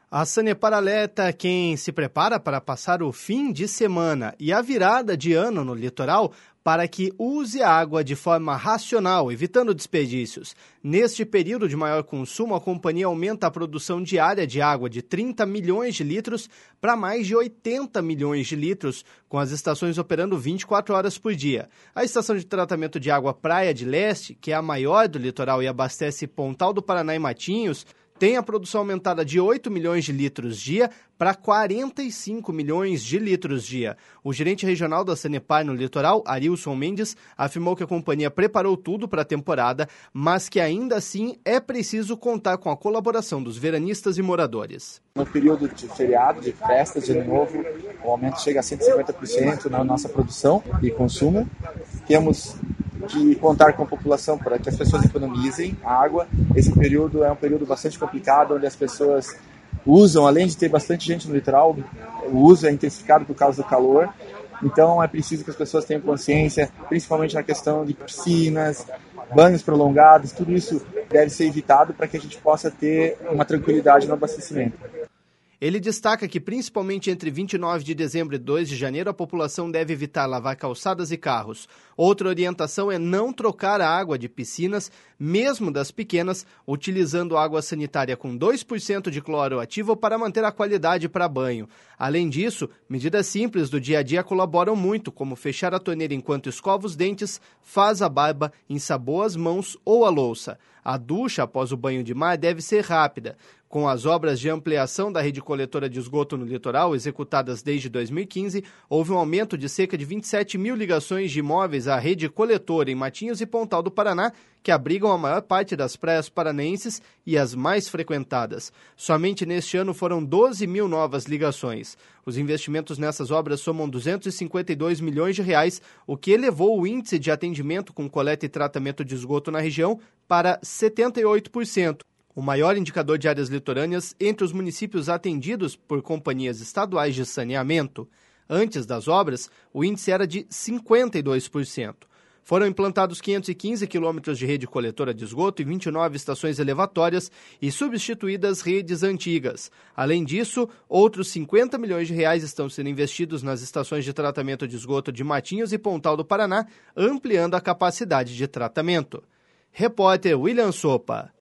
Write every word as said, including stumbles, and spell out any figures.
A Sanepar alerta quem se prepara para passar o fim de semana e a virada de ano no litoral para que use a água de forma racional, evitando desperdícios. Neste período de maior consumo, a companhia aumenta a produção diária de água de trinta milhões de litros para mais de oitenta milhões de litros, com as estações operando vinte e quatro horas por dia. A estação de tratamento de água Praia de Leste, que é a maior do litoral e abastece Pontal do Paraná e Matinhos, tem a produção aumentada de oito milhões de litros dia para quarenta e cinco milhões de litros dia. O gerente regional da Sanepar no litoral, Arilson Mendes, afirmou que a companhia preparou tudo para a temporada, mas que ainda assim é preciso contar com a colaboração dos veranistas e moradores. No período de feriado, de festas, de ano novo, o aumento chega a cento e cinquenta por cento na nossa produção e consumo. Temos de contar com a população para que as pessoas economizem água. Esse período é um período bastante complicado, onde as pessoas usam, além de ter bastante gente no litoral, o uso é intensificado por causa do calor. Então é preciso que as pessoas tenham consciência, principalmente na questão de piscinas, banhos prolongados, tudo isso deve ser evitado para que a gente possa ter uma tranquilidade no abastecimento. Ele destaca que, principalmente entre vinte e nove de dezembro e dois de janeiro, a população deve evitar lavar calçadas e carros. Outra orientação é não trocar a água de piscinas, mesmo das pequenas, utilizando água sanitária com dois por cento de cloro ativo para manter a qualidade para banho. Além disso, medidas simples do dia a dia colaboram muito, como fechar a torneira enquanto escova os dentes, faz a barba, ensaboa as mãos ou a louça. A ducha após o banho de mar deve ser rápida. Com as obras de ampliação da rede coletora de esgoto no litoral, executadas desde dois mil e quinze, houve um aumento de cerca de vinte e sete mil ligações de imóveis à rede coletora em Matinhos e Pontal do Paraná, que abrigam a maior parte das praias paranaenses e as mais frequentadas. Somente neste ano foram doze mil novas ligações. Os investimentos nessas obras somam duzentos e cinquenta e dois milhões de reais, o que elevou o índice de atendimento com coleta e tratamento de esgoto na região para setenta e oito por cento. O maior indicador de áreas litorâneas entre os municípios atendidos por companhias estaduais de saneamento. Antes das obras, o índice era de cinquenta e dois por cento. Foram implantados quinhentos e quinze quilômetros de rede coletora de esgoto e vinte e nove estações elevatórias e substituídas redes antigas. Além disso, outros cinquenta milhões de reais estão sendo investidos nas estações de tratamento de esgoto de Matinhos e Pontal do Paraná, ampliando a capacidade de tratamento. Repórter William Sopa.